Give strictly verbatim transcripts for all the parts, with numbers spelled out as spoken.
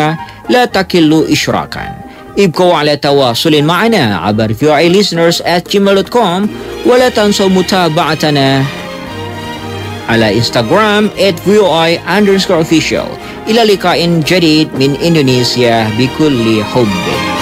لا تكل إشراكا. ابقوا على تواصل معنا عبر في او اي listeners at gmail dot com ولا تنسوا متابعتنا على انستغرام at في او اي underscore official. إلى لقاء جديد من إندونيسيا بكل حب.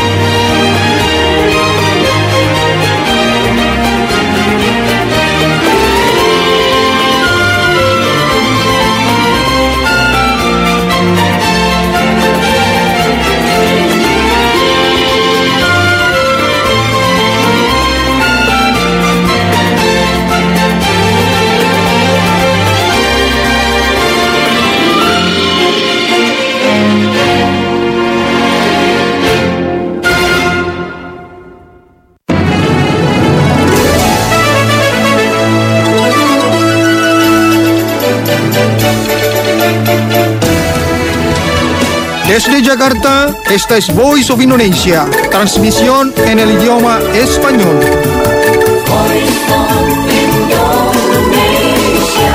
Desde Jakarta, esta es Voice of Indonesia, transmisión en el idioma español. Voice of Indonesia.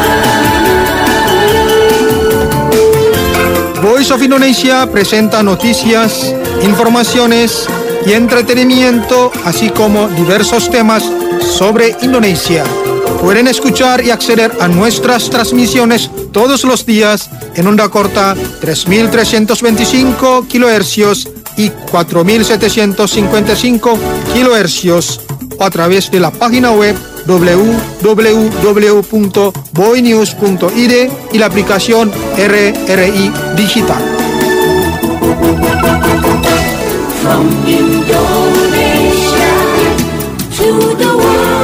Voice of Indonesia presenta noticias, informaciones y entretenimiento, así como diversos temas sobre Indonesia. Pueden escuchar y acceder a nuestras transmisiones todos los días en onda corta tres mil trescientos veinticinco kilohercios y cuatro mil setecientos cincuenta y cinco kilohercios o a través de la página web doble u doble u doble u punto boinews punto i d y la aplicación R R I Digital. From Indonesia to the world.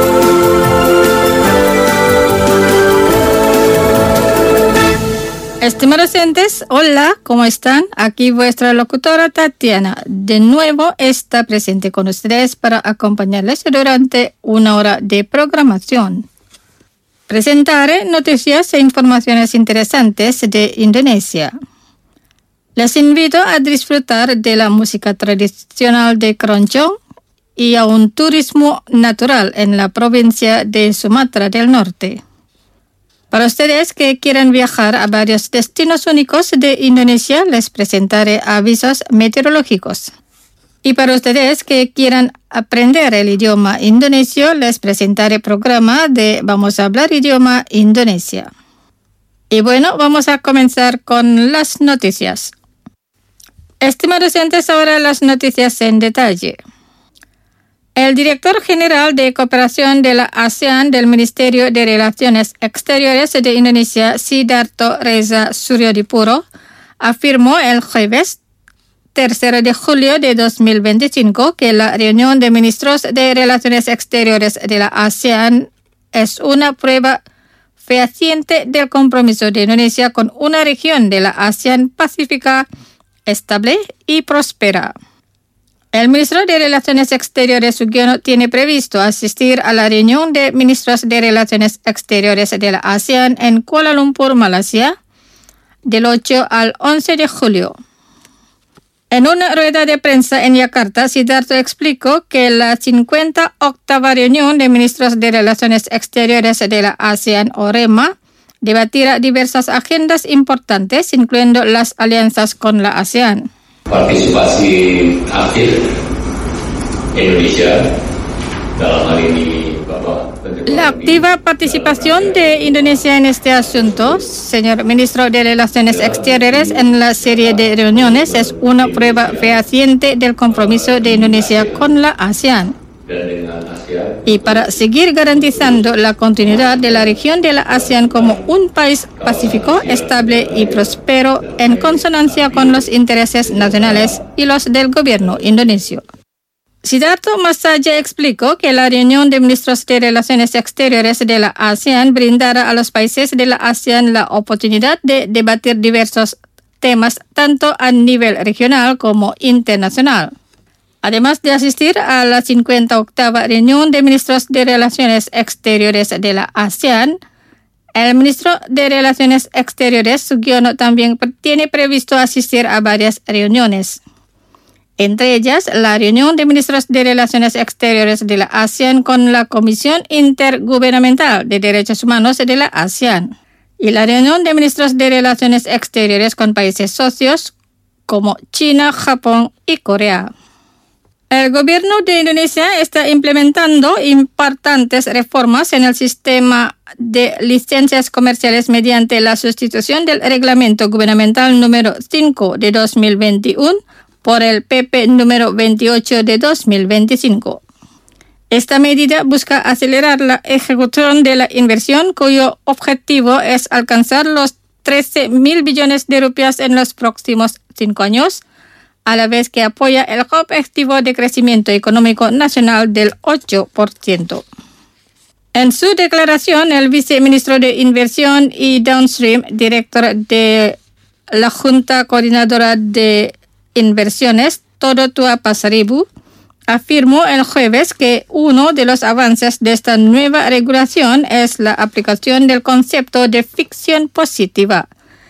Estimados oyentes, hola, ¿cómo están? Aquí vuestra locutora Tatiana. De nuevo está presente con ustedes para acompañarles durante una hora de programación. Presentaré noticias e informaciones interesantes de Indonesia. Les invito a disfrutar de la música tradicional de Keroncong y a un turismo natural en la provincia de Sumatra del Norte. Para ustedes que quieran viajar a varios destinos únicos de Indonesia, les presentaré avisos meteorológicos. Y para ustedes que quieran aprender el idioma indonesio, les presentaré programa de Vamos a hablar idioma Indonesia. Y bueno, vamos a comenzar con las noticias. Estimados oyentes, ahora las noticias en detalle. El director general de cooperación de la ASEAN del Ministerio de Relaciones Exteriores de Indonesia, Sidarto Reza Suryodipuro, afirmó el jueves tercero de julio de dos mil veinticinco que la reunión de ministros de Relaciones Exteriores de la ASEAN es una prueba fehaciente del compromiso de Indonesia con una región de la ASEAN pacífica, estable y próspera. El ministro de Relaciones Exteriores Sugiono tiene previsto asistir a la reunión de ministros de Relaciones Exteriores de la ASEAN en Kuala Lumpur, Malasia, del ocho al once de julio. En una rueda de prensa en Yakarta, Sidarto explicó que la cincuenta octava reunión de ministros de Relaciones Exteriores de la ASEAN o REMA debatirá diversas agendas importantes, incluyendo las alianzas con la ASEAN. Partisipasi aktif Indonesia dalam hal ini Bapak Menteri. La activa participación de Indonesia en este asunto, señor ministro de Relaciones Exteriores, en la serie de reuniones es una prueba fehaciente del compromiso de Indonesia con la ASEAN. Y para seguir garantizando la continuidad de la región de la ASEAN como un país pacífico, estable y próspero en consonancia con los intereses nacionales y los del gobierno indonesio. Sidarto más allá explicó que la reunión de ministros de Relaciones Exteriores de la ASEAN brindará a los países de la ASEAN la oportunidad de debatir diversos temas tanto a nivel regional como internacional. Además de asistir a la cincuenta octava reunión de ministros de Relaciones Exteriores de la ASEAN, el ministro de Relaciones Exteriores, Sugiono, también tiene previsto asistir a varias reuniones. Entre ellas, la reunión de ministros de Relaciones Exteriores de la ASEAN con la Comisión Intergubernamental de Derechos Humanos de la ASEAN y la reunión de ministros de Relaciones Exteriores con países socios como China, Japón y Corea. El gobierno de Indonesia está implementando importantes reformas en el sistema de licencias comerciales mediante la sustitución del reglamento gubernamental número cinco de dos mil veintiuno por el P P número veintiocho de dos mil veinticinco. Esta medida busca acelerar la ejecución de la inversión, cuyo objetivo es alcanzar los trece mil billones de rupias en los próximos cinco años, a la vez que apoya el objetivo de crecimiento económico nacional del ocho por ciento. En su declaración, el viceministro de Inversión y Downstream, director de la Junta Coordinadora de Inversiones, Todo Tua Pasaribu, afirmó el jueves que uno de los avances de esta nueva regulación es la aplicación del concepto de ficción positiva,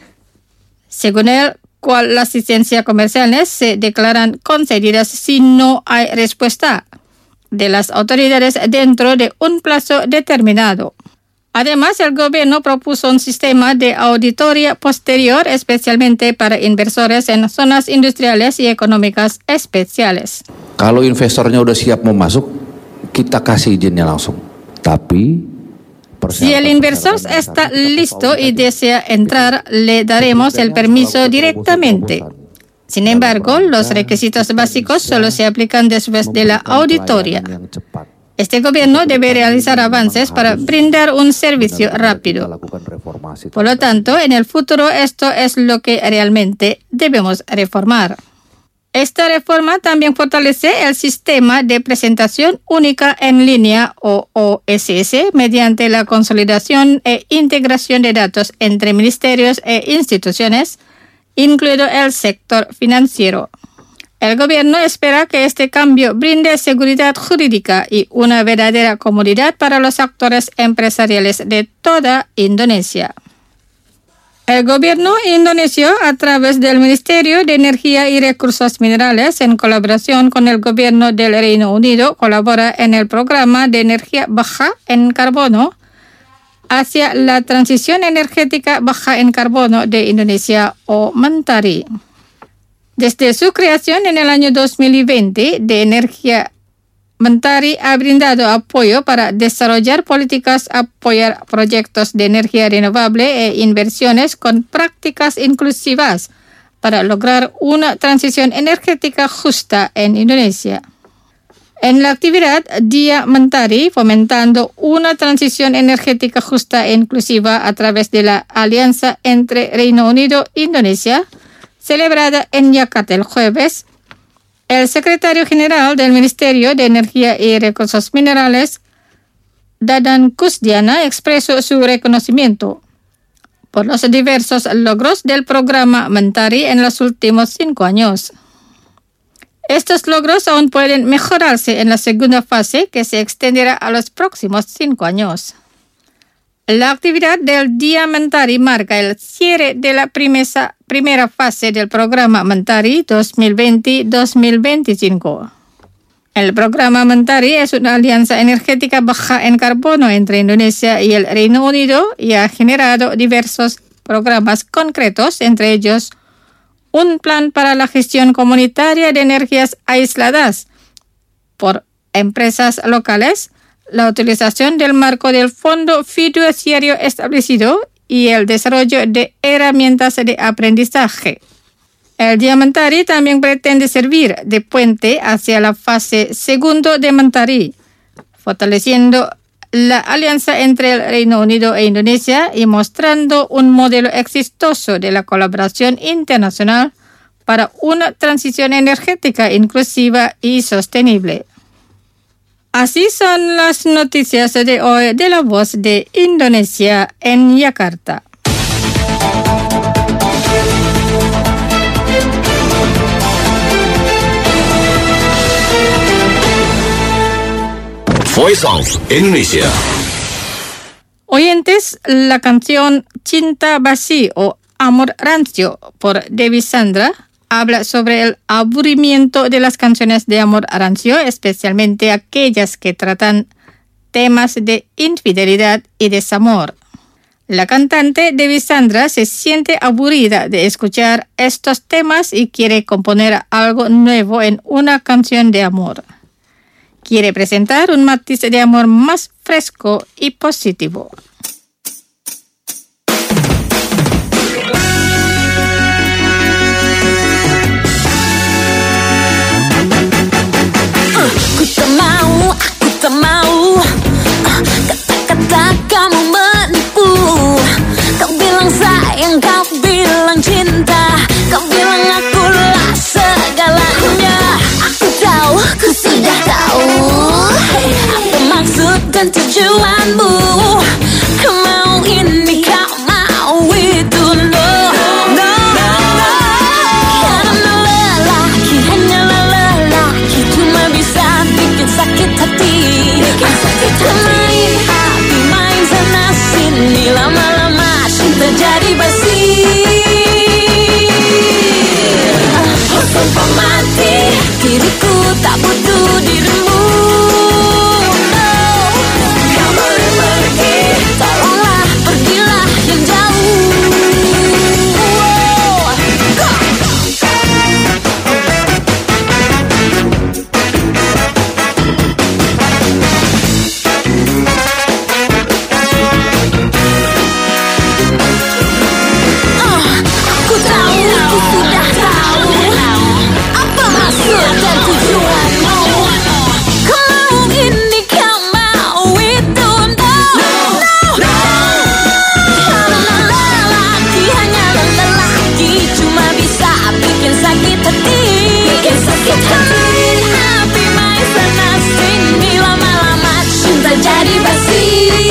según él, cual las licencias comerciales se declaran concedidas si no hay respuesta de las autoridades dentro de un plazo determinado. Además, el gobierno propuso un sistema de auditoría posterior, especialmente para inversores en zonas industriales y económicas especiales. Kalau investornya udah siap mau masuk, kita kasih izinnya langsung. Tapi si el inversor está listo y desea entrar, le daremos el permiso directamente. Sin embargo, los requisitos básicos solo se aplican después de la auditoría. Este gobierno debe realizar avances para brindar un servicio rápido. Por lo tanto, en el futuro esto es lo que realmente debemos reformar. Esta reforma también fortalece el sistema de presentación única en línea o O S S mediante la consolidación e integración de datos entre ministerios e instituciones, incluido el sector financiero. El gobierno espera que este cambio brinde seguridad jurídica y una verdadera comodidad para los actores empresariales de toda Indonesia. El gobierno indonesio, a través del Ministerio de Energía y Recursos Minerales, en colaboración con el gobierno del Reino Unido, colabora en el programa de energía baja en carbono hacia la transición energética baja en carbono de Indonesia o Mentari. Desde su creación en el año dos mil veinte, de Energía Mentari ha brindado apoyo para desarrollar políticas, apoyar proyectos de energía renovable e inversiones con prácticas inclusivas para lograr una transición energética justa en Indonesia. En la actividad Día Mentari, fomentando una transición energética justa e inclusiva a través de la alianza entre Reino Unido e Indonesia, celebrada en Yakarta el jueves, el secretario general del Ministerio de Energía y Recursos Minerales, Dadan Kusdiana, expresó su reconocimiento por los diversos logros del programa Mentari en los últimos cinco años. Estos logros aún pueden mejorarse en la segunda fase, que se extenderá a los próximos cinco años. La actividad del Día Mentari marca el cierre de la primesa, primera fase del programa Mentari dos mil veinte a dos mil veinticinco. El programa Mentari es una alianza energética baja en carbono entre Indonesia y el Reino Unido y ha generado diversos programas concretos, entre ellos un plan para la gestión comunitaria de energías aisladas por empresas locales, la utilización del marco del fondo fiduciario establecido y el desarrollo de herramientas de aprendizaje. El Día Mentari también pretende servir de puente hacia la fase segundo de Mentari, fortaleciendo la alianza entre el Reino Unido e Indonesia y mostrando un modelo exitoso de la colaboración internacional para una transición energética inclusiva y sostenible. Así son las noticias de hoy de La Voz de Indonesia en Yakarta. Voice of Indonesia. Oyentes, la canción Cinta Basi o Amor Rancio por Dewi Sandra habla sobre el aburrimiento de las canciones de amor rancio, especialmente aquellas que tratan temas de infidelidad y desamor. La cantante Devi Sandra se siente aburrida de escuchar estos temas y quiere componer algo nuevo en una canción de amor. Quiere presentar un matiz de amor más fresco y positivo. Aku tak mau, aku tak mau kata-kata kamu menipu. Kau bilang sayang, kau bilang cinta, kau bilang akulah segalanya. Aku tahu, ku sudah tahu apa maksud dan tujuanmu. Kau mau ini, kau mau itu, no, no, no. Karena lelaki, hanyalah lelaki, cuma bisa bikin sakit hati. Bikin sakit hati. Main hati, main sana sini, lama-lama cinta jadi basi. Oh, sumpah mati, diriku tak butuh dirimu. No, kau boleh pergi, tolonglah pergilah yang jauh. Oh, go. Oh, aku tahu, aku sudah tahu apa maksud dan tujuanmu. Kau mau ini, kau mau itu, no, no. Karena lelaki, hanyalah lelaki, cuma bisa bikin sakit hati. Bikin sakit hati. Main hati, main sana sini, lama-lama cinta jadi basi.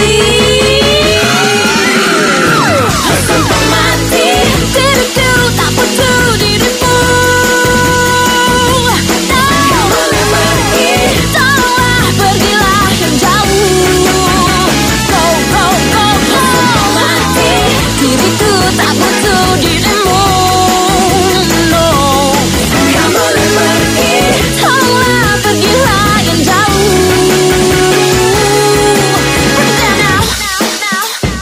Sumpah mati, diriku tak butuh dirimu. No, kau boleh pergi, tolonglah pergilah yang jauh. Go, go, go, go. Sumpah mati, diriku tak butuh dirimu. No, kau boleh pergi, tolonglah pergilah yang jauh. Pergi now, now.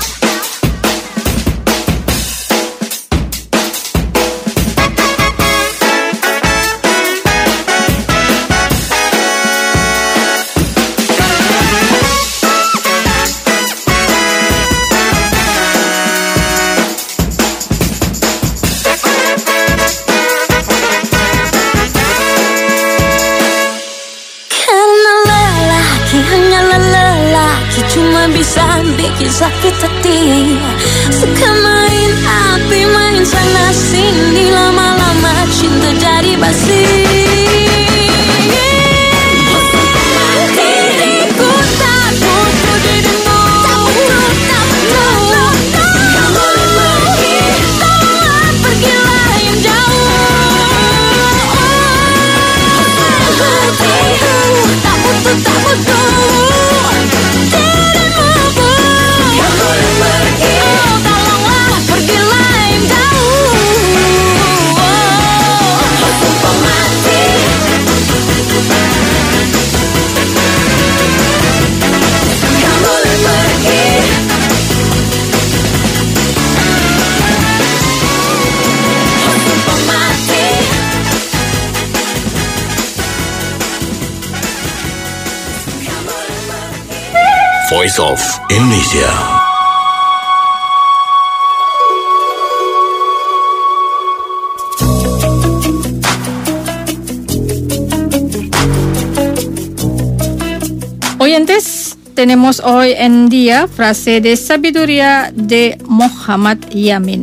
Karena lelaki, hanyalah lelaki, cuma bisa bikin sakit hati. Suka main api, main sana sini, lama-lama cinta jadi basi. Diriku tak butuh dirimu. Tak butuh, tak butuh. Kau boleh pergi, tolonglah pergilah yang jauh. Tak butuh, tak butuh dirimu. Kau boleh pergi, oh tolonglah pergilah yang jauh. Oh, sumpah mati. Kau boleh pergi. Oh, sumpah mati. Voice of Indonesia. Oyentes, tenemos hoy en día frase de sabiduría de Muhammad Yamin.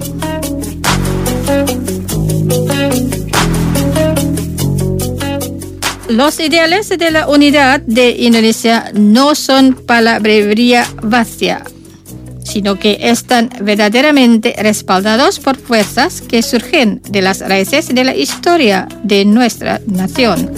Los ideales de la unidad de Indonesia no son palabrería vacía, sino que están verdaderamente respaldados por fuerzas que surgen de las raíces de la historia de nuestra nación.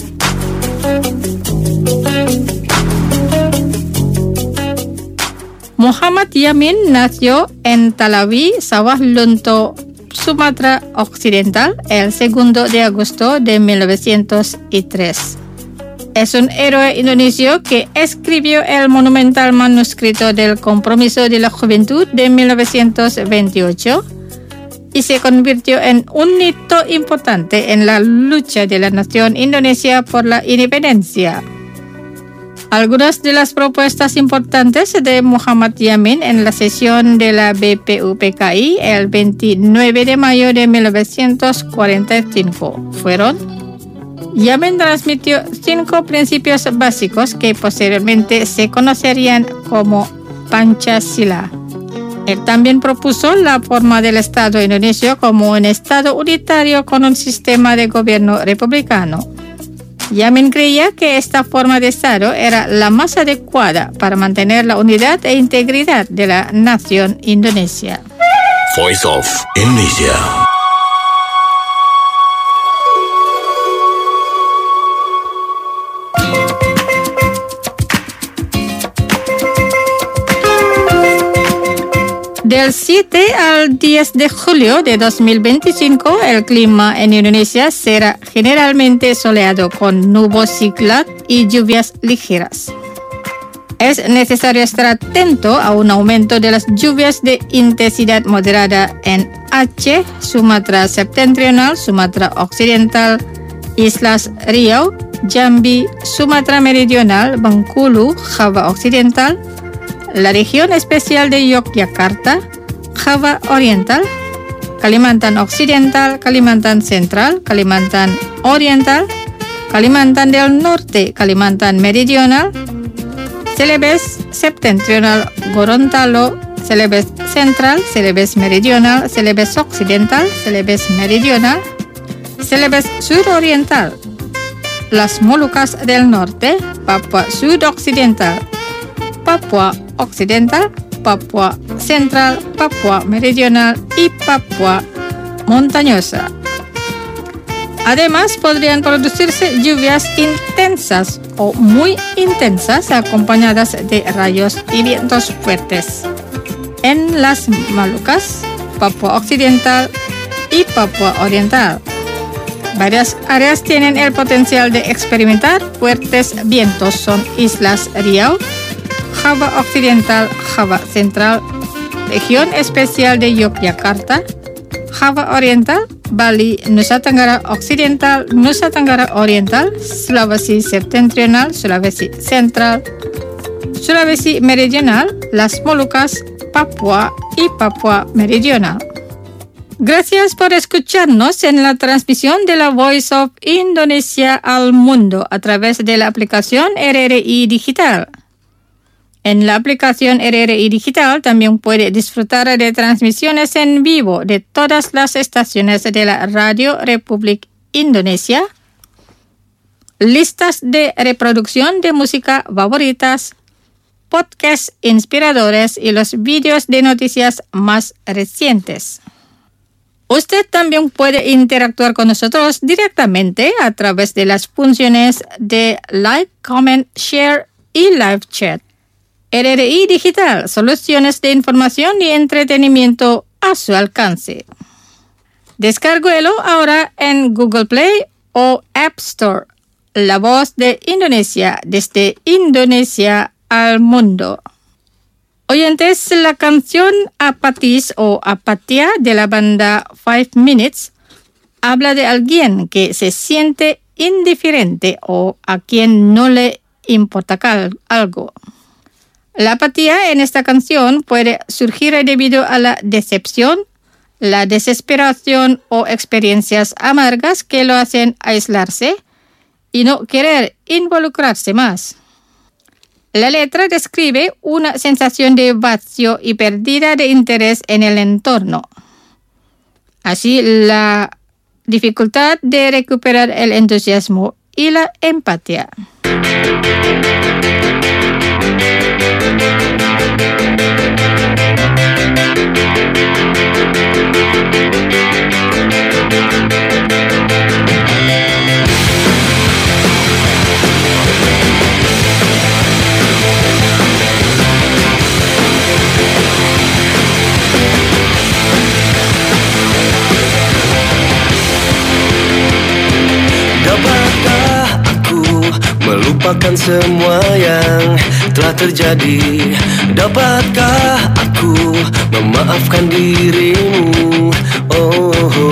Muhammad Yamin nació en Talawi, Sawah Lunto, Sumatra Occidental, el segundo de agosto de mil novecientos tres. Es un héroe indonesio que escribió el monumental manuscrito del Compromiso de la Juventud de mil novecientos veintiocho y se convirtió en un hito importante en la lucha de la nación indonesia por la independencia. Algunas de las propuestas importantes de Muhammad Yamin en la sesión de la B P U P K I el veintinueve de mayo de mil novecientos cuarenta y cinco fueron: Yamin transmitió cinco principios básicos que posteriormente se conocerían como Pancasila. Él también propuso la forma del Estado indonesio como un Estado unitario con un sistema de gobierno republicano. Yamin creía que esta forma de Estado era la más adecuada para mantener la unidad e integridad de la nación indonesia. Voice of Indonesia. Del siete al diez de julio de dos mil veinticinco, el clima en Indonesia será generalmente soleado con nubosidad y lluvias ligeras. Es necesario estar atento a un aumento de las lluvias de intensidad moderada en Aceh, Sumatra Septentrional, Sumatra Occidental, Islas Riau, Jambi, Sumatra Meridional, Bengkulu, Java Occidental, la región especial de Yogyakarta, Java Oriental, Kalimantan Occidental, Kalimantan Central, Kalimantan Oriental, Kalimantan del Norte, Kalimantan Meridional, Celebes Septentrional, Gorontalo, Celebes Central, Celebes Meridional, Celebes Occidental, Celebes Meridional, Celebes Suroriental, las Molucas del Norte, Papua Sudoccidental, Papua Occidental, Papua Central, Papua Meridional y Papua Montañosa. Además, podrían producirse lluvias intensas o muy intensas acompañadas de rayos y vientos fuertes en las Molucas, Papua Occidental y Papua Oriental. Varias áreas tienen el potencial de experimentar fuertes vientos. Son Islas Riau, Java Occidental, Java Central, Región Especial de Yogyakarta, Java Oriental, Bali, Nusa Tenggara Occidental, Nusa Tenggara Oriental, Sulawesi Septentrional, Sulawesi Central, Sulawesi Meridional, las Molucas, Papua y Papua Meridional. Gracias por escucharnos en la transmisión de la Voice of Indonesia al mundo a través de la aplicación R R I Digital. En la aplicación R R I Digital también puede disfrutar de transmisiones en vivo de todas las estaciones de la Radio Republik Indonesia, listas de reproducción de música favoritas, podcasts inspiradores y los vídeos de noticias más recientes. Usted también puede interactuar con nosotros directamente a través de las funciones de like, comment, share y live chat. R R I Digital, soluciones de información y entretenimiento a su alcance. Descárguelo ahora en Google Play o App Store. La voz de Indonesia, desde Indonesia al mundo. Oyentes, la canción Apatis o Apatía de la banda Five Minutes habla de alguien que se siente indiferente o a quien no le importa algo. La apatía en esta canción puede surgir debido a la decepción, la desesperación o experiencias amargas que lo hacen aislarse y no querer involucrarse más. La letra describe una sensación de vacío y pérdida de interés en el entorno. Así, la dificultad de recuperar el entusiasmo y la empatía. Dapatkah aku melukis melupakan semua yang telah terjadi? Dapatkah aku memaafkan dirimu? Oh,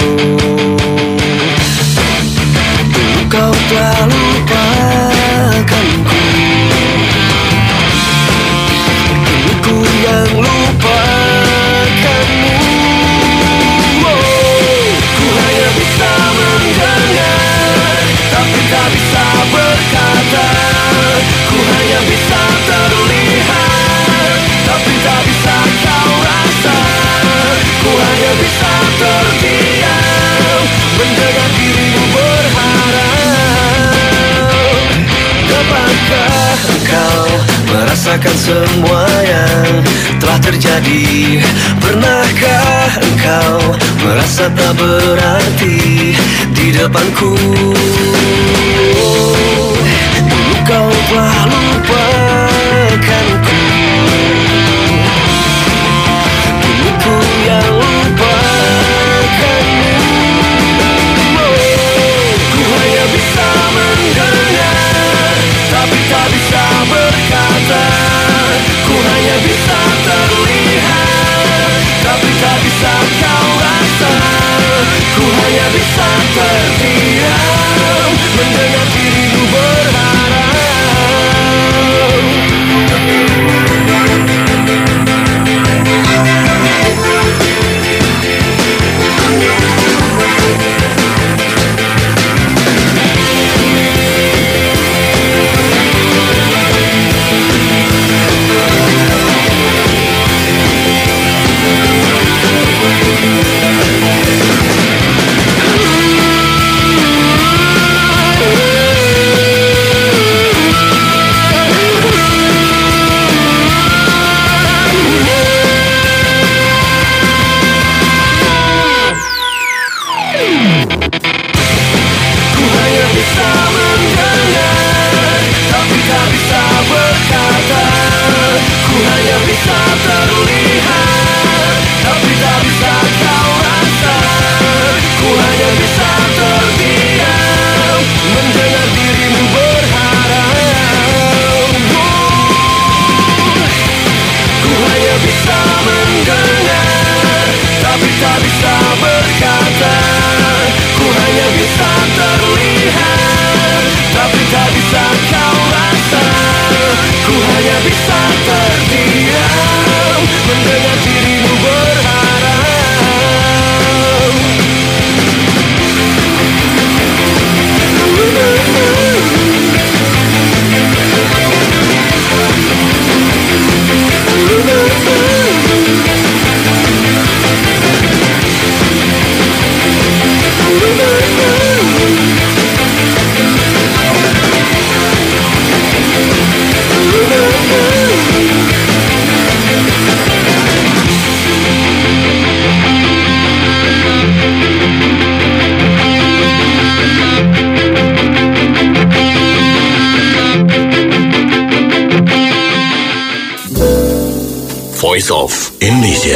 dulu kau telah lupakanku, kini ku yang lupakanmu. Oh, ku hanya bisa mendengar, tapi tak bisa berkata. Ku hanya bisa terlihat, tapi tak bisa kau rasa. Ku hanya bisa terdiam, mendengar dirimu berharap. Dapatkah engkau merasakan semua yang telah terjadi? Pernahkah engkau merasa tak berarti di depanku? Dulu kau telah lupakanku, kini ku yang lupakanmu. Ku hanya bisa mendengar, tapi tak bisa berkata. Ku hanya bisa terlihat, tapi tak bisa kau rasa. Ku hanya bisa terdiam, mendengar dirimu berharap. Voice of Indonesia.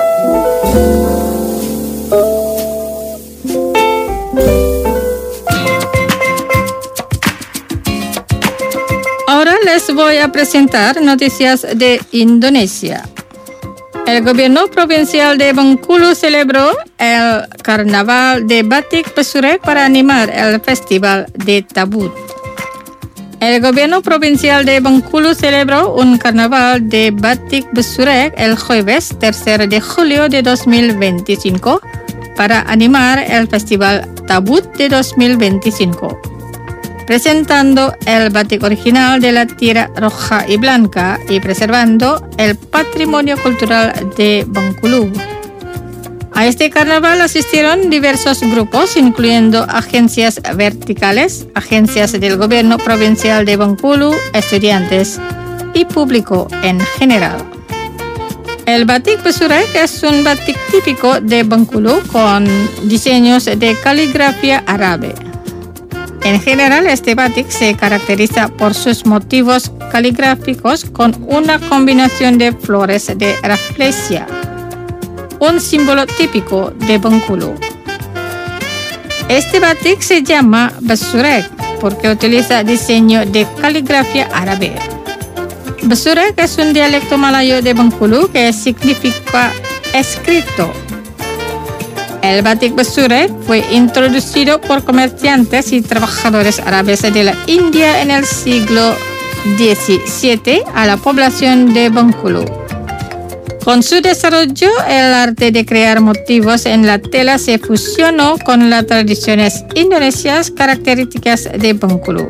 Ahora les voy a presentar noticias de Indonesia. El gobierno provincial de Bengkulu celebró el carnaval de Batik Besurek para animar el festival de Tabut. El gobierno provincial de Bengkulu celebró un carnaval de Batik Besurek el jueves tercero de julio de dos mil veinticinco para animar el festival Tabut de dos mil veinticinco, presentando el batik original de la tira roja y blanca y preservando el patrimonio cultural de Bengkulu. A este carnaval asistieron diversos grupos, incluyendo agencias verticales, agencias del gobierno provincial de Bengkulu, estudiantes y público en general. El batik Besurek es un batik típico de Bengkulu con diseños de caligrafía árabe. En general, este batik se caracteriza por sus motivos caligráficos con una combinación de flores de rafflesia, un símbolo típico de Bengkulu. Este batik se llama Besurek porque utiliza diseño de caligrafía árabe. Besurek es un dialecto malayo de Bengkulu que significa escrito. El batik Besurek fue introducido por comerciantes y trabajadores árabes de la India en el siglo diecisiete a la población de Bengkulu. Con su desarrollo, el arte de crear motivos en la tela se fusionó con las tradiciones indonesias características de Bengkulu.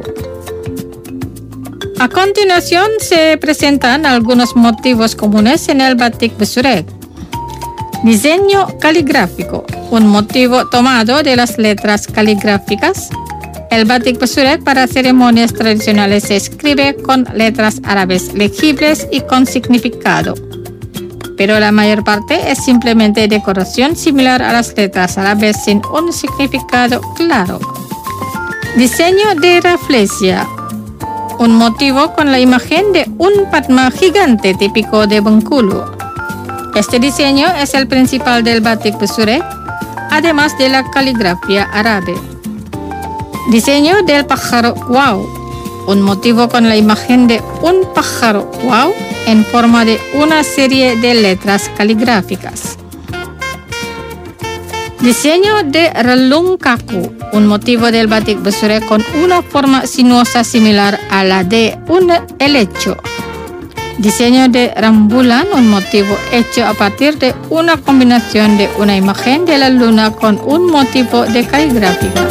A continuación se presentan algunos motivos comunes en el batik Besurek. Diseño caligráfico, un motivo tomado de las letras caligráficas. El batik Besurek para ceremonias tradicionales se escribe con letras árabes legibles y con significado, pero la mayor parte es simplemente decoración similar a las letras árabes sin un significado claro. Diseño de raflesia, un motivo con la imagen de un padma gigante típico de Bengkulu. Este diseño es el principal del batik Besurek, además de la caligrafía árabe. Diseño del pájaro wow, un motivo con la imagen de un pájaro wow en forma de una serie de letras caligráficas. Diseño de relung kaku, un motivo del batik Besurek con una forma sinuosa similar a la de un helecho. Diseño de rambulan, un motivo hecho a partir de una combinación de una imagen de la luna con un motivo de caligráfica.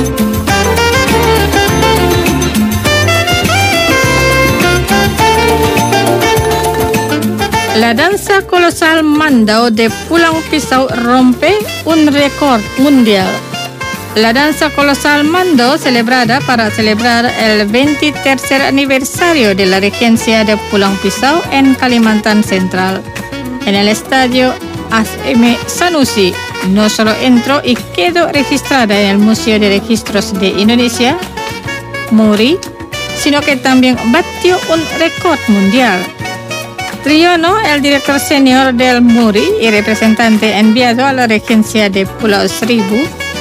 La danza colosal Mandau de Pulang Pisau rompe un récord mundial. La danza colosal Mandau, celebrada para celebrar el veintitercer aniversario de la regencia de Pulang Pisau en Kalimantan Central, en el estadio H M Sanusi, no solo entró y quedó registrada en el Museo de Registros de Indonesia, MURI, sino que también batió un récord mundial. Triono, el director senior del MURI y representante enviado a la regencia de Pulau Seribu,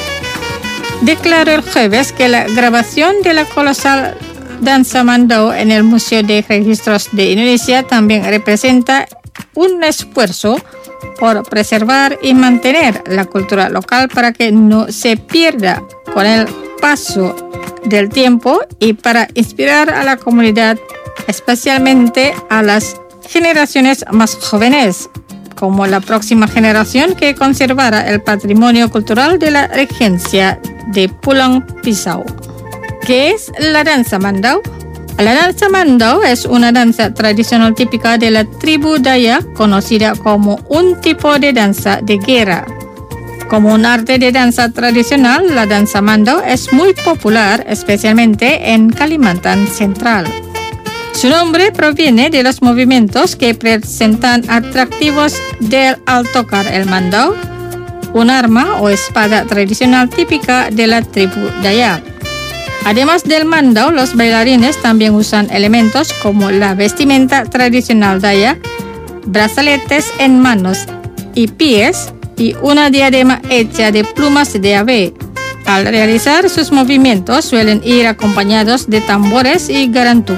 declaró el jueves que la grabación de la colosal danza Mandau en el Museo de Registros de Indonesia también representa un esfuerzo por preservar y mantener la cultura local para que no se pierda con el paso del tiempo y para inspirar a la comunidad, especialmente a las generaciones más jóvenes, como la próxima generación que conservará el patrimonio cultural de la regencia de Pulang Pisau. ¿Qué es la danza Mandau? La danza Mandau es una danza tradicional típica de la tribu Dayak, conocida como un tipo de danza de guerra. Como un arte de danza tradicional, la danza Mandau es muy popular, especialmente en Kalimantan Central. Su nombre proviene de los movimientos que presentan atractivos del al tocar el mandau, un arma o espada tradicional típica de la tribu Dayak. Además del mandau, los bailarines también usan elementos como la vestimenta tradicional Dayak, brazaletes en manos y pies y una diadema hecha de plumas de ave. Al realizar sus movimientos suelen ir acompañados de tambores y garantung.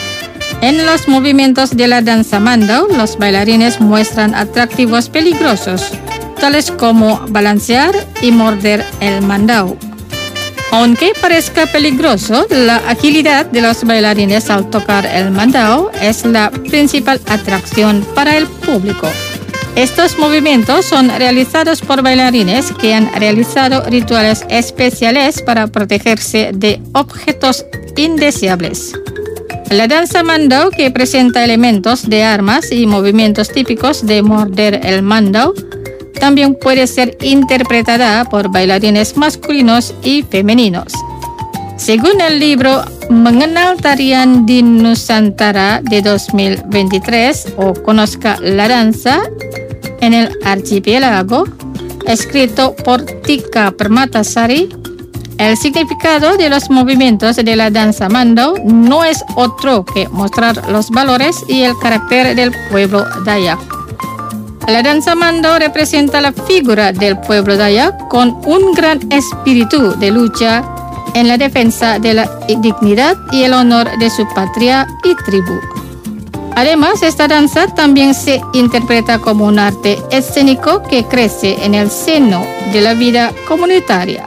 En los movimientos de la danza Mandau, los bailarines muestran atractivos peligrosos, tales como balancear y morder el mandau. Aunque parezca peligroso, la agilidad de los bailarines al tocar el mandau es la principal atracción para el público. Estos movimientos son realizados por bailarines que han realizado rituales especiales para protegerse de objetos indeseables. La danza Mandau, que presenta elementos de armas y movimientos típicos de morder el mandau, también puede ser interpretada por bailarines masculinos y femeninos. Según el libro Mengenal Tarian di Nusantara de dos mil veintitrés o Conozca la danza en el archipiélago, escrito por Tika Permatasari, el significado de los movimientos de la danza Mandau no es otro que mostrar los valores y el carácter del pueblo Dayak. La danza Mandau representa la figura del pueblo Dayak con un gran espíritu de lucha, en la defensa de la dignidad y el honor de su patria y tribu. Además, esta danza también se interpreta como un arte escénico que crece en el seno de la vida comunitaria.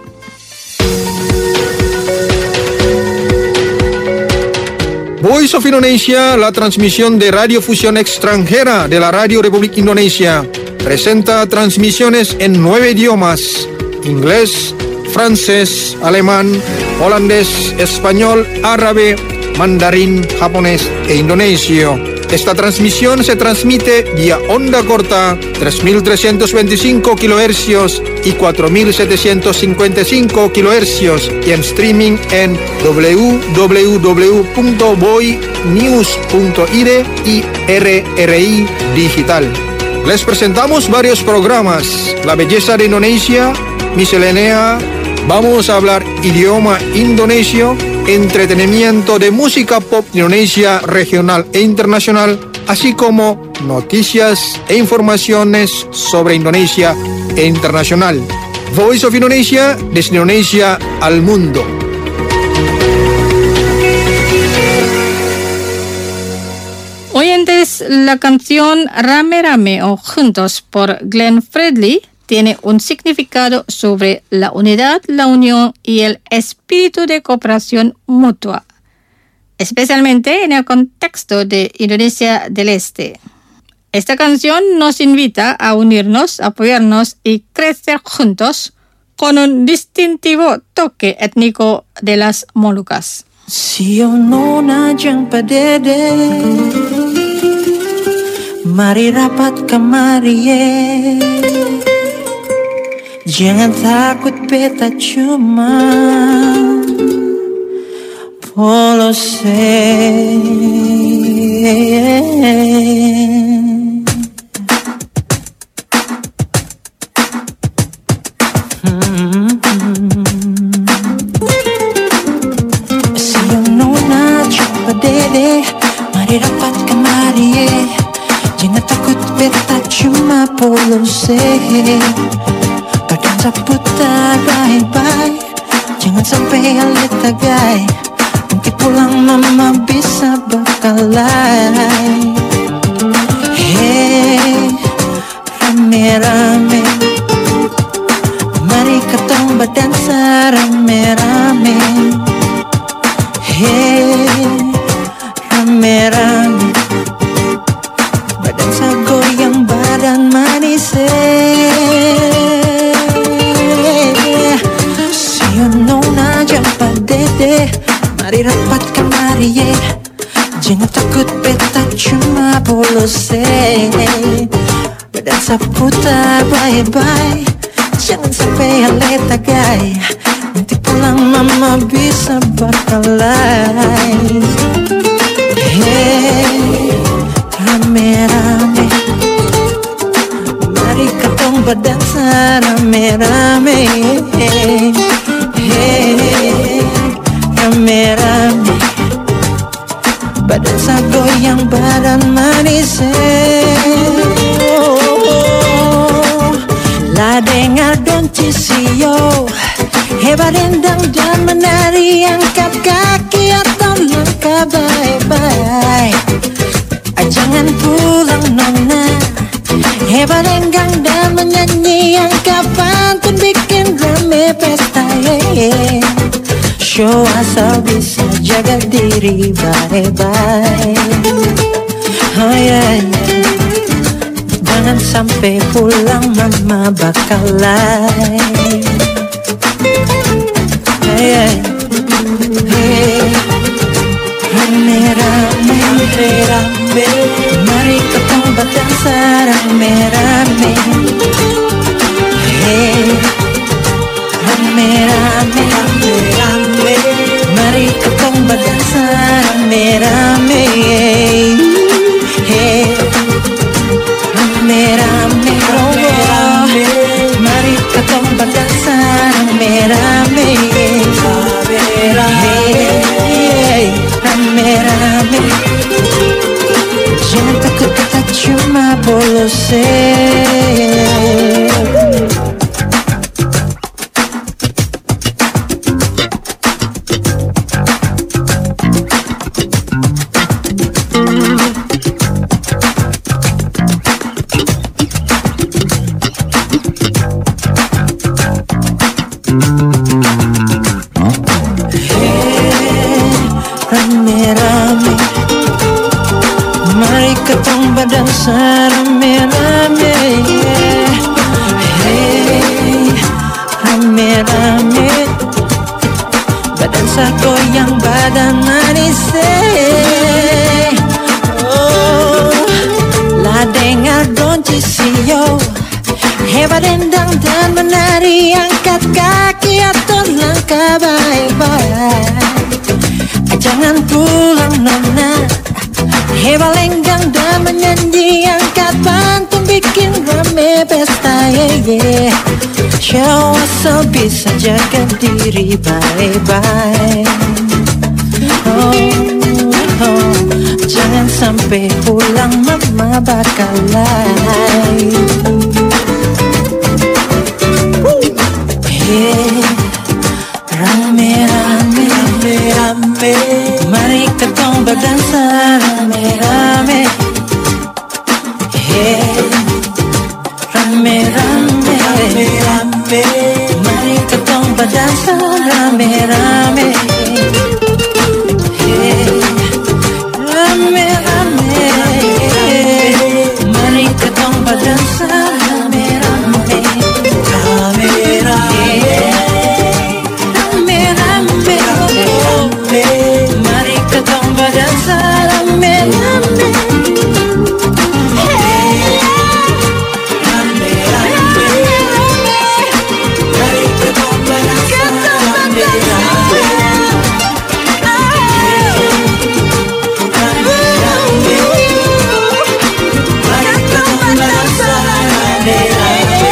Voice of Indonesia, la transmisión de radiofusión extranjera de la Radio Republik Indonesia, presenta transmisiones en nueve idiomas: inglés, francés, alemán, holandés, español, árabe, mandarín, japonés e indonesio. Esta transmisión se transmite vía onda corta tres mil trescientos veinticinco kilohercios y cuatro mil setecientos cincuenta y cinco kilohercios y en streaming en w w w punto voy news punto i d y R R I Digital. Les presentamos varios programas: La belleza de Indonesia, Miscelánea, vamos a hablar idioma indonesio, entretenimiento de música pop Indonesia regional e internacional, así como noticias e informaciones sobre Indonesia e internacional. Voice of Indonesia, desde Indonesia al mundo. Oyentes, la canción Rame Rame o Juntos por Glenn Fredly tiene un significado sobre la unidad, la unión y el espíritu de cooperación mutua, especialmente en el contexto de Indonesia del Este. Esta canción nos invita a unirnos, apoyarnos y crecer juntos con un distintivo toque étnico de las Molucas. Sio nona jeng padede, mari rapat kemari ye. Jangan takut beta cuma polose. Sio nona coba dede, mari rapat kemari. Jangan takut beta cuma polose. Badan putar bye-bye, jangan sampai alit tagai. Mungkin pulang mama bisa bakalai. Hey, rame-rame, mari ketong berdansa rame-rame. Hey, rame-rame, berdansa goyang badan manis. Mari rapat kemari ye, jangan takut beta cuma polose. Berdansa putar bye-bye, jangan sampai alet tagai. Nanti pulang mama bisa bakalai. Hey, rame-rame, mari ketong berdansa rame-rame. Hey, hey, rame-rame, badan goyang badan manis. Oh, oh. La dengar don cisio, hebat endang dan menari, angkat kaki atau langkah bye-bye. Jangan pulang nona, hebat enggang dan menyanyi, angkat pantun bikin rame pesta. Yeah. Show asal bisa jaga diri bye-bye. Oh yeah, jangan sampai pulang mama bakalai. Hey, hey, rame-rame, rame, mari ketong berdansa rame-rame. Hey, rame-rame, rame, mari ketong berdansa rame-rame. Hey, rame-rame, rame, mari ketong berdansa rame-rame. Hey, rame-rame, jangan takut kita cuma polose. berdansa rame-rame. Hey, rame-rame. Berdansa goyang badan manis. Oh, la dengar doncisio. Hebat dendang dan menari, angkat kaki atau langkah baik-baik. Jangan pulang nona, hebat lenggang dan menyanyi, angkat bantu bikin rame pesta, yeah, yeah. Show asal bisa jaga diri baik-baik. Oh, oh, jangan sampai pulang mama bakal lain. Rame-rame, rame-rame, mari ketong berdansa rame-rame. Hey, rame-rame, rame-rame, mari ketong berdansa rame-rame. Hey, rame-rame, mari ketong berdansa rame-rame. Rame-rame. Mari ketong berdansa rame-rame. Rame-rame. Mari ketong berdansa rame-rame. Rame-rame. Mari ketong berdansa rame-rame.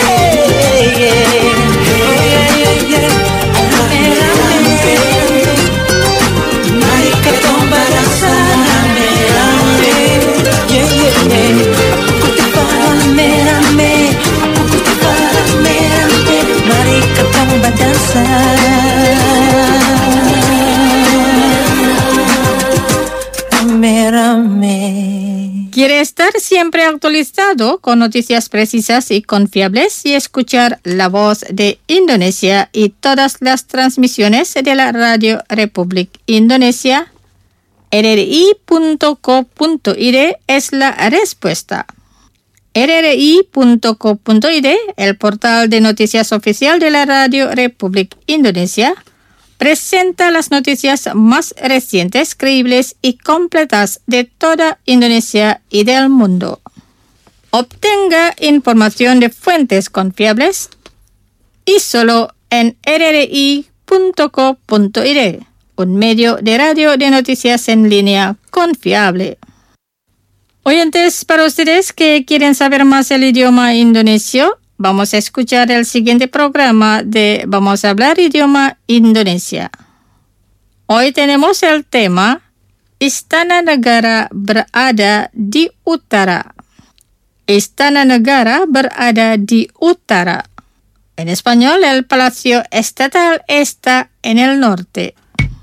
¿Quiere estar siempre actualizado con noticias precisas y confiables y escuchar la voz de Indonesia y todas las transmisiones de la Radio Republik Indonesia? R R I punto co punto I D es la respuesta. R R I punto co punto I D, el portal de noticias oficial de la Radio Republik Indonesia, presenta las noticias más recientes, creíbles y completas de toda Indonesia y del mundo. Obtenga información de fuentes confiables y solo en R R I punto co punto I D, un medio de radio de noticias en línea confiable. Oyentes, para ustedes que quieren saber más el idioma indonesio, vamos a escuchar el siguiente programa de Vamos a hablar idioma Indonesia. Hoy tenemos el tema Istana Negara berada di utara. Istana Negara berada di utara. En español, el Palacio Estatal está en el norte.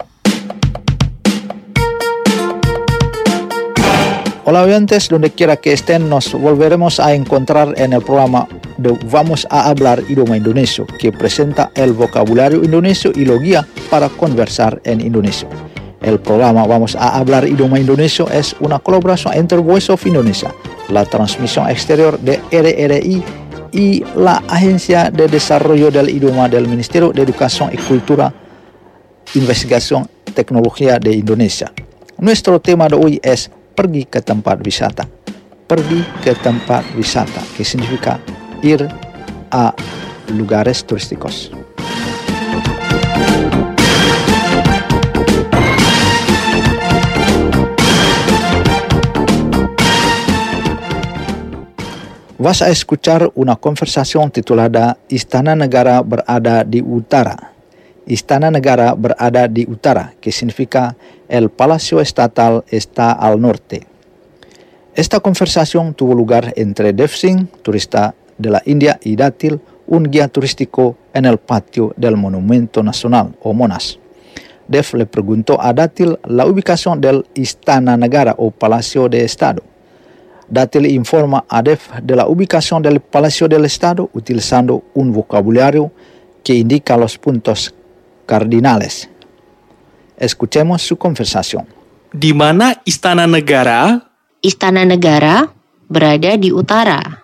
Hola oyentes, donde quiera que estén, nos volveremos a encontrar en el programa de Vamos a hablar idioma indonesio, que presenta el vocabulario indonesio y lo guía para conversar en indonesio. El programa Vamos a hablar idioma indonesio es una colaboración entre Voice of Indonesia, la transmisión exterior de R R I y la Agencia de Desarrollo del Idioma del Ministerio de Educación y Cultura, Investigación y Tecnología de Indonesia. Nuestro tema de hoy es pergi ke tempat wisata. Pergi ke tempat wisata, que significa ir a lugares turísticos. Vas a escuchar una conversación titulada Istana Negara berada di utara. Istana Negara berada di utara, que significa el Palacio Estatal está al norte. Esta conversación tuvo lugar entre Dev Singh, turista de la India, y Datil, un guía turístico, en el patio del Monumento Nacional, o Monas. Dev le preguntó a Datil la ubicación del Istana Negara, o Palacio de Estado. Datil informa a Dev de la ubicación del Palacio del Estado utilizando un vocabulario que indica los puntos cardinales. Escuchemos su conversación. Di mana Istana Negara? Istana Negara berada di utara.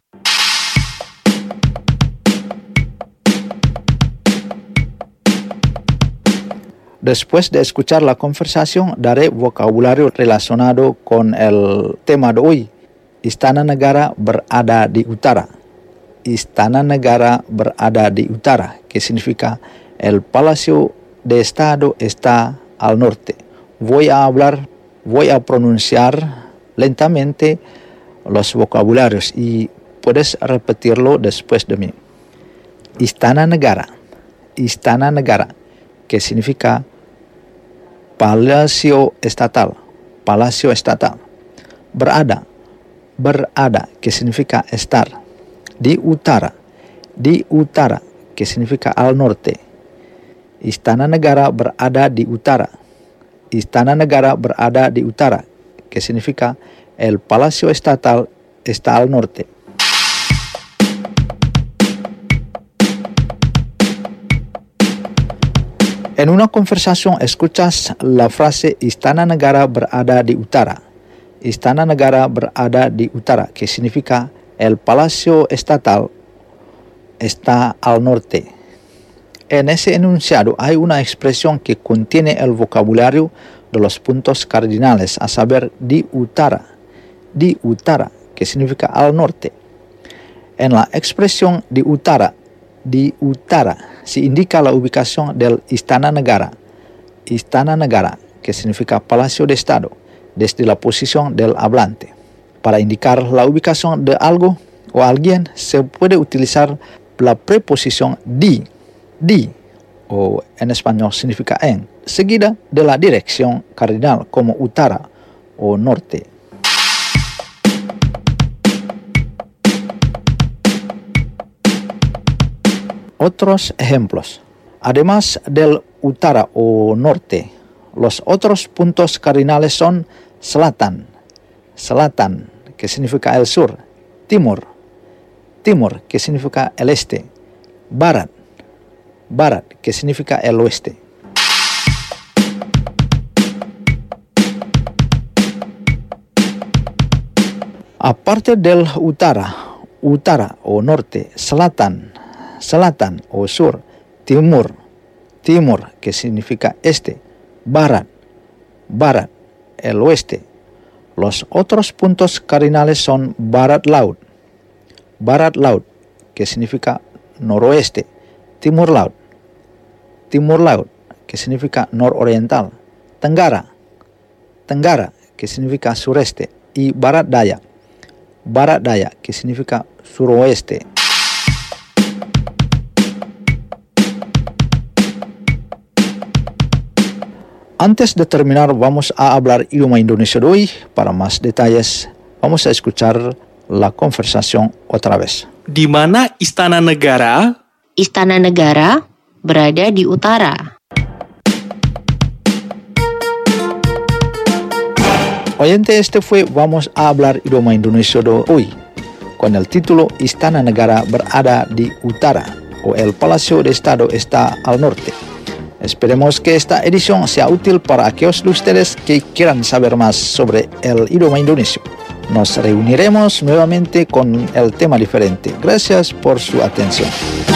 Después de escuchar la conversación, daré vocabulario relacionado con el tema de hoy. Istana Negara berada di utara. Istana Negara berada di utara, que significa el Palacio de Estado está al norte. Voy a hablar, voy a pronunciar lentamente los vocabularios y puedes repetirlo después de mí. Istana Negara. Istana Negara, que significa Palacio Estatal, Palacio Estatal. Berada, berada, que significa estar. Di utara, di utara, que significa al norte. Istana Negara berada di utara. Istana Negara berada di utara, que significa el Palacio Estatal está al norte. En una conversación escuchas la frase Istana Negara berada di utara. Istana Negara berada di utara, que significa el Palacio Estatal está al norte. En ese enunciado hay una expresión que contiene el vocabulario de los puntos cardinales, a saber, di utara. Di utara, que significa al norte. En la expresión di utara, di utara, se indica la ubicación del Istana Negara. Istana Negara, que significa Palacio de Estado, desde la posición del hablante. Para indicar la ubicación de algo o alguien, se puede utilizar la preposición di, di, o en español significa en, seguida de la dirección cardinal como utara o norte. Otros ejemplos. Además del utara o norte, los otros puntos cardinales son selatan, selatan, que significa el sur, timur, timur, que significa el este, barat, barat, que significa el oeste. Aparte del utara, utara o norte, selatan, selatan o sur, timur, timur, que significa este, barat, barat, el oeste. Los otros puntos cardinales son barat laut, barat laut, que significa noroeste, timur laut, timur laut, que significa nororiental, tenggara, tenggara, que significa sureste, y barat daya, barat daya, que significa suroeste. Antes de terminar, vamos a hablar idioma Indonesia de hoy. Para más detalles, vamos a escuchar la conversación otra vez. Di mana Istana Negara? Istana Negara berada di utara. Oyente, este fue Vamos a hablar idioma Indonesia de hoy, con el título Istana Negara berada di utara, o el Palacio de Estado está al norte. Esperemos que esta edición sea útil para aquellos de ustedes que quieran saber más sobre el idioma indonesio. Nos reuniremos nuevamente con el tema diferente. Gracias por su atención.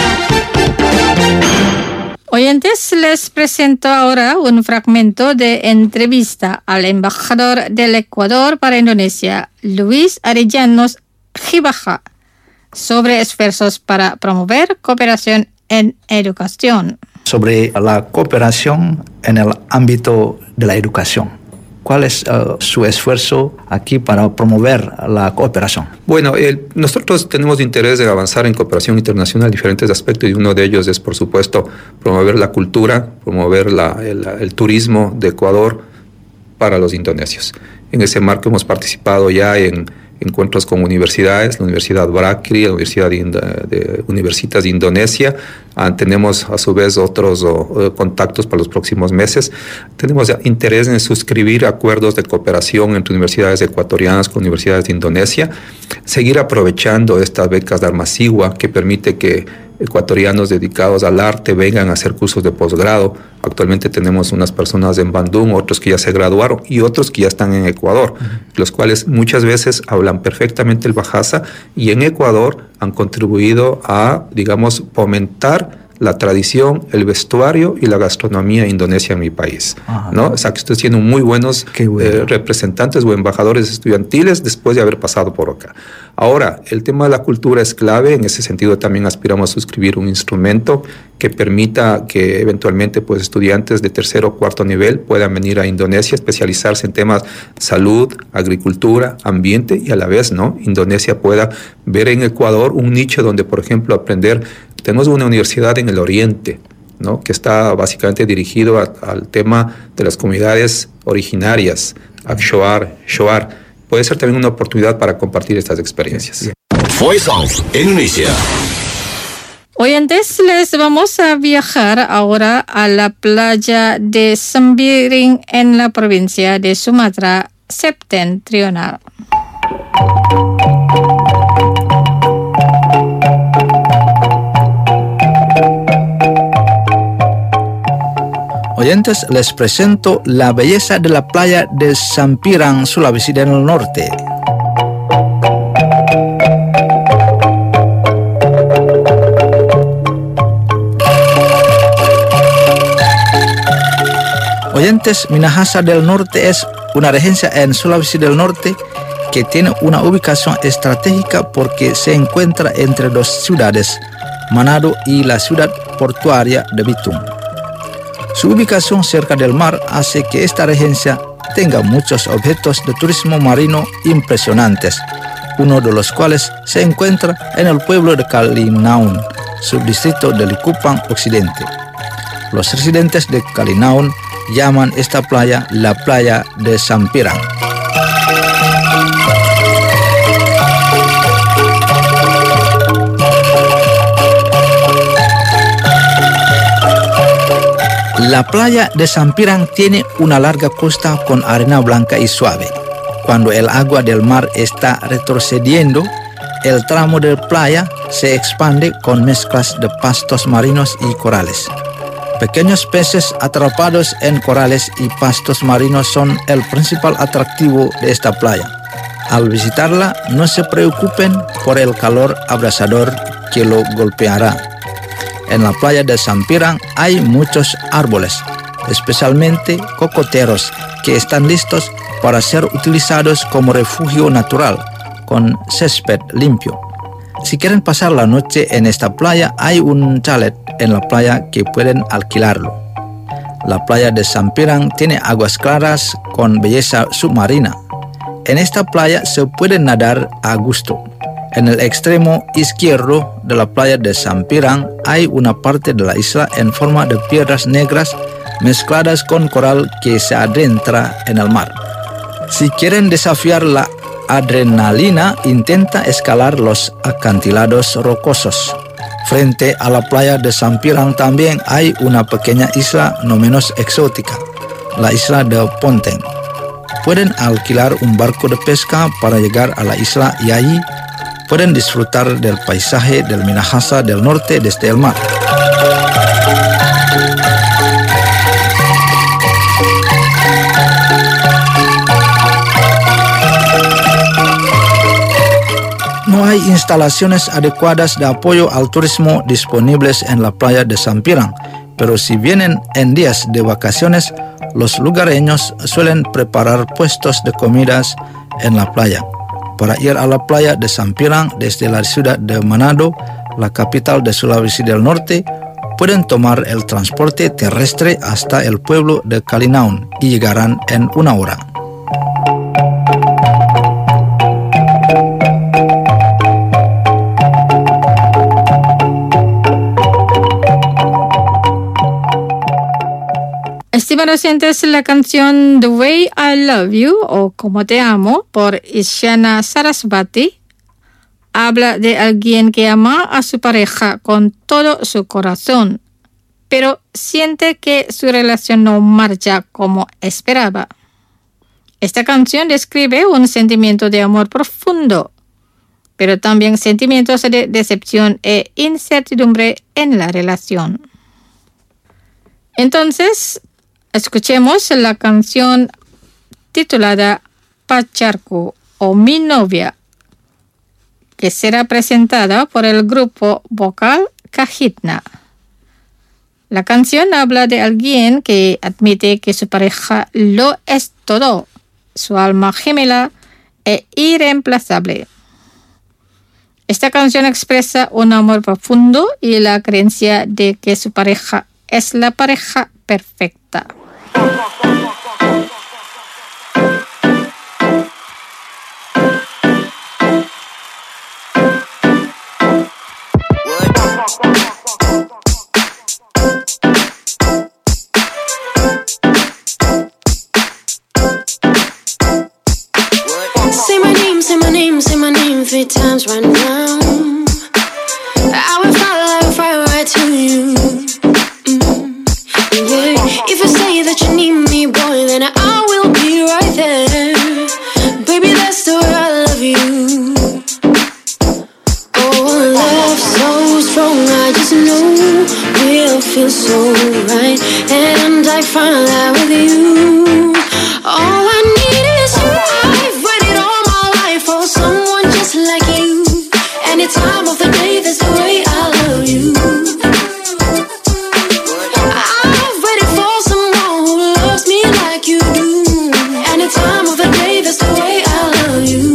Oyentes, les presento ahora un fragmento de entrevista al embajador del Ecuador para Indonesia, Luis Arellanos Gibaja, sobre esfuerzos para promover cooperación en educación. Sobre la cooperación en el ámbito de la educación. ¿Cuál es uh, su esfuerzo aquí para promover la cooperación? Bueno, el, nosotros tenemos interés de avanzar en cooperación internacional en diferentes aspectos y uno de ellos es, por supuesto, promover la cultura, promover la, el, el turismo de Ecuador para los indonesios. En ese marco hemos participado ya en encuentros con universidades, la Universidad Brakri, la Universidad de, de Universitas de Indonesia. Ah, tenemos a su vez otros oh, contactos para los próximos meses. Tenemos interés en suscribir acuerdos de cooperación entre universidades ecuatorianas con universidades de Indonesia. Seguir aprovechando estas becas de Dharma Siwa que permite que ecuatorianos dedicados al arte vengan a hacer cursos de posgrado. Actualmente tenemos unas personas en Bandung, otros que ya se graduaron y otros que ya están en Ecuador, uh-huh. los cuales muchas veces hablan perfectamente el Bahasa y en Ecuador han contribuido a, digamos, fomentar la tradición, el vestuario y la gastronomía indonesia en mi país, Ajá. ¿no? O sea, que estoy siendo muy buenos bueno. eh, representantes o embajadores estudiantiles después de haber pasado por acá. Ahora, el tema de la cultura es clave. En ese sentido también aspiramos a suscribir un instrumento que permita que eventualmente pues, estudiantes de tercero o cuarto nivel puedan venir a Indonesia, especializarse en temas salud, agricultura, ambiente y a la vez, ¿no? Indonesia pueda ver en Ecuador un nicho donde, por ejemplo, aprender. Tenemos una universidad en el oriente, ¿no? que está básicamente dirigido a, al tema de las comunidades originarias, Akshoar, Shoar. Puede ser también una oportunidad para compartir estas experiencias. Voice of Indonesia. Oyentes, les vamos a viajar ahora a la playa de Sembiring en la provincia de Sumatra Septentrional. Oyentes, les presento la belleza de la playa de Sampirang, Sulawesi del Norte. Oyentes, Minahasa del Norte es una regencia en Sulawesi del Norte que tiene una ubicación estratégica porque se encuentra entre dos ciudades, Manado y la ciudad portuaria de Bitung. Su ubicación cerca del mar hace que esta regencia tenga muchos objetos de turismo marino impresionantes, uno de los cuales se encuentra en el pueblo de Kalinaun, subdistrito de Likupang Occidente. Los residentes de Kalinaun llaman esta playa la playa de Sampirang. La playa de Sampirang tiene una larga costa con arena blanca y suave. Cuando el agua del mar está retrocediendo, el tramo de playa se expande con mezclas de pastos marinos y corales. Pequeños peces atrapados en corales y pastos marinos son el principal atractivo de esta playa. Al visitarla, no se preocupen por el calor abrasador que lo golpeará. En la playa de Sampirang hay muchos árboles, especialmente cocoteros, que están listos para ser utilizados como refugio natural, con césped limpio. Si quieren pasar la noche en esta playa, hay un chalet en la playa que pueden alquilarlo. La playa de Sampirang tiene aguas claras con belleza submarina. En esta playa se puede nadar a gusto. En el extremo izquierdo de la playa de Sampirang hay una parte de la isla en forma de piedras negras mezcladas con coral que se adentra en el mar. Si quieren desafiar la adrenalina, intenta escalar los acantilados rocosos. Frente a la playa de Sampirang también hay una pequeña isla no menos exótica, la isla de Ponteng. Pueden alquilar un barco de pesca para llegar a la isla y allí pueden disfrutar del paisaje del Minahasa del Norte desde el mar. No hay instalaciones adecuadas de apoyo al turismo disponibles en la playa de Sampirang, pero si vienen en días de vacaciones, los lugareños suelen preparar puestos de comidas en la playa. Para ir a la playa de Sampirang desde la ciudad de Manado, la capital de Sulawesi del Norte, pueden tomar el transporte terrestre hasta el pueblo de Kalinaun y llegarán en una hora. Estimados oyentes, la canción The Way I Love You o Como Te Amo por Isyana Sarasvati habla de alguien que ama a su pareja con todo su corazón, pero siente que su relación no marcha como esperaba. Esta canción describe un sentimiento de amor profundo. pero también sentimientos de decepción e incertidumbre en la relación. Entonces, escuchemos la canción titulada Pacarku o Mi Novia, que será presentada por el grupo vocal Kahitna. La canción habla de alguien que admite que su pareja lo es todo, su alma gemela e irreemplazable. Esta canción expresa un amor profundo y la creencia de que su pareja es la pareja perfecta. Say my name, say my name, say my name three times right now. I will follow, I will fly right to you. Mm, yeah. If you say that you need me, boy, then I will be right there. Baby, that's the way I love you. Oh, love so strong, I just know we'll feel so right. And I find that with you. All I need is you. I've waited all my life for someone just like you. Any time of the day, that's the way I love you. I've waited for someone who loves me like you do. Any time of the day, that's the way I love you.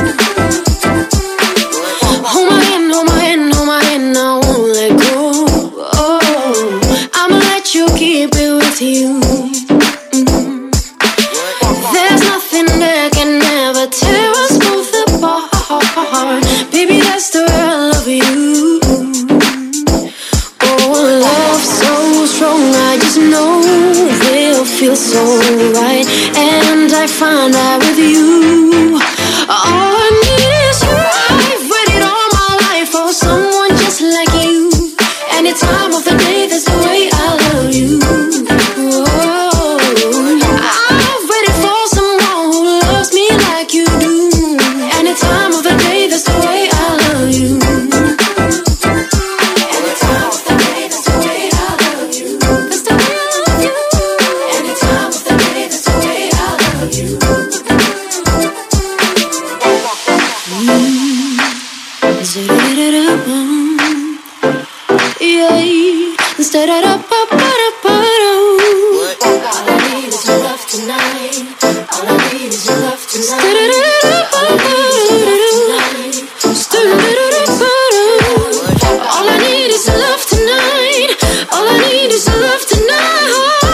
Hold my hand, hold my hand, hold my hand, I won't let go. Oh, I'ma let you keep it with you. There's nothing that can ever tear us both apart. Baby, that's the way I love you. Oh, love so strong, I just know we'll feel so right. And I find out with you. All I need is you. I've waited all my life for someone just like you. Any time of the day, that's the way I love you. Oh, I've waited for someone who loves me like you do. Any time of the day, that's the way I love you. Any time of the day, that's the way I love you. That's the way I love you. Any time of the day, that's the way I love you. Yeah, instead of up, up, up, up, up. All I need is your love tonight. All I need is your love tonight. All I need is your love tonight. All I need is your love tonight.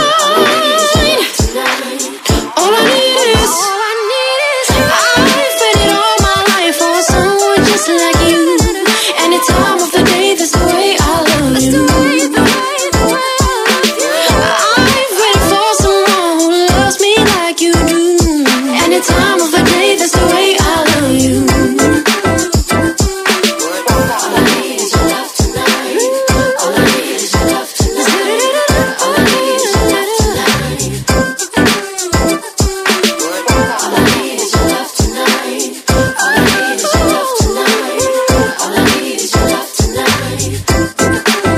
All I need is, all I need is, I've waited all my life for someone just like you. Any time of the day, that's the way I love you. I've waited for someone who loves me like you do. Any time of the day, that's the way I love you. All I need is your love tonight. All I need is your love tonight. All I need is your love tonight. All I need is your love tonight. All I need is your love tonight. All I need is your love tonight.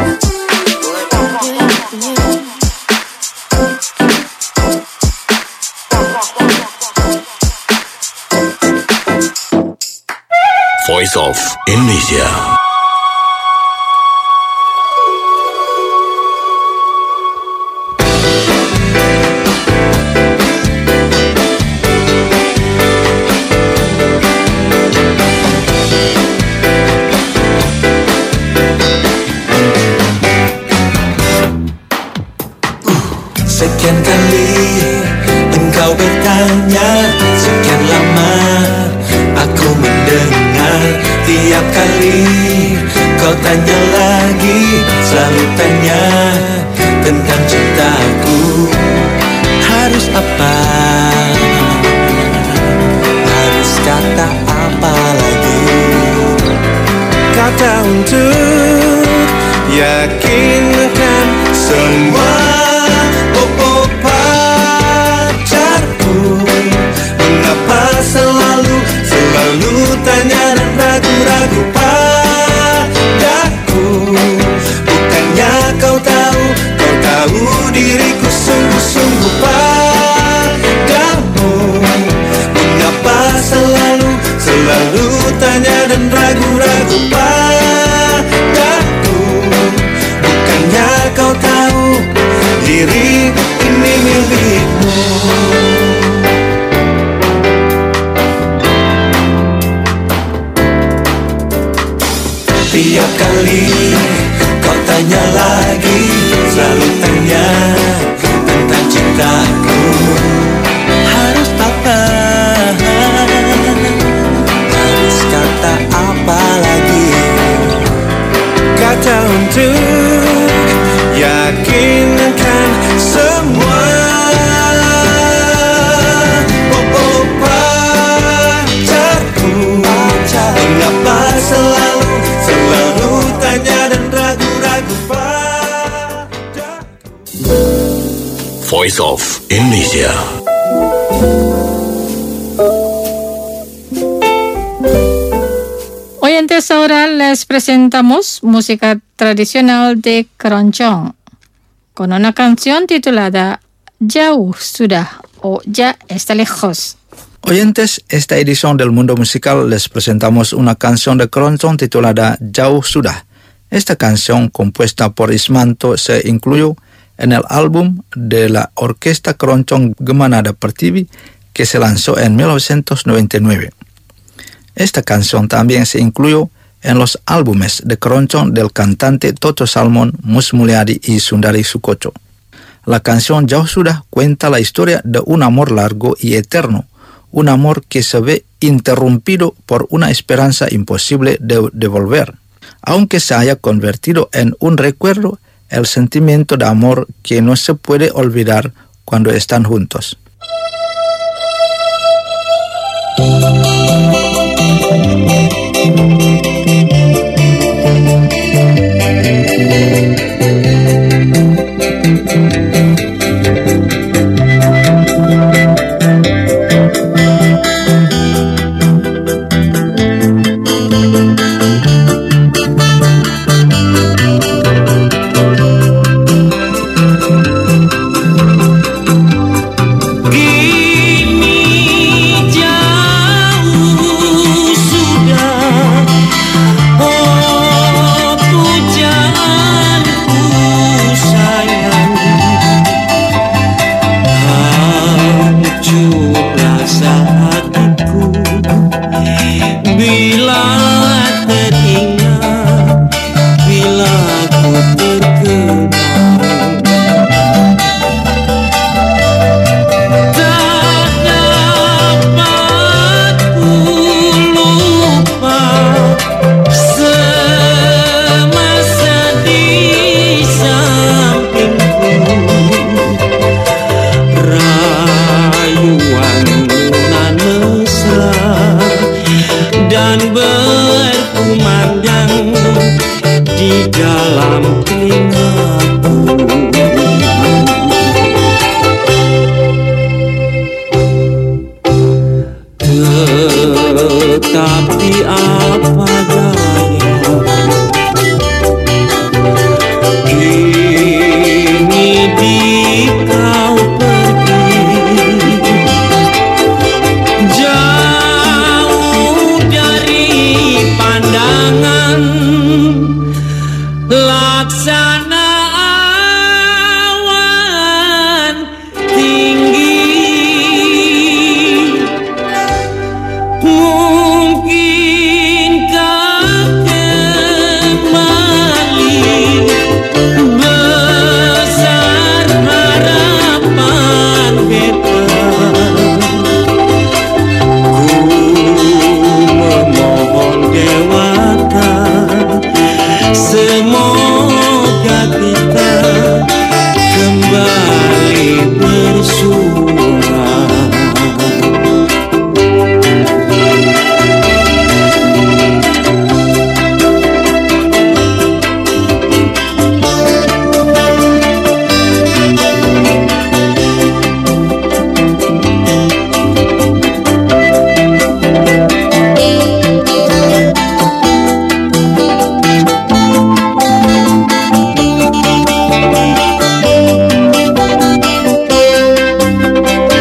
Voice of Indonesia. Sekian kali engkau bertanya, sekian lama aku mendengar. Tiap kali kau tanya lagi, selalu tanya tentang cintaku. Harus apa? Harus kata apa lagi? Kata untuk yakinkan semua. Oh, oh, pacarku, mengapa selalu, selalu tanya dan tanya? kata untuk yakinkan semua. Oh, oh pacarku, mengapa selalu, selalu tanya dan ragu-ragu padaku. Voice of Indonesia. Oyentes, ahora les presentamos música tradicional de Keroncong con una canción titulada Jauh Sudah o Ya Está Lejos. Oyentes, esta edición del Mundo Musical les presentamos una canción de Keroncong titulada Jauh Sudah. Esta canción, compuesta por Ismanto, se incluyó en el álbum de la Orquesta Keroncong Gemanada Pertiwi que se lanzó en mil novecientos noventa y nueve. Esta canción también se incluyó en los álbumes de Keroncong del cantante Toto Salmon, Mus Mulyadi y Sundari Sukocho. La canción Jauh Sudah cuenta la historia de un amor largo y eterno, un amor que se ve interrumpido por una esperanza imposible de, de volver. Aunque se haya convertido en un recuerdo, el sentimiento de amor que no se puede olvidar cuando están juntos.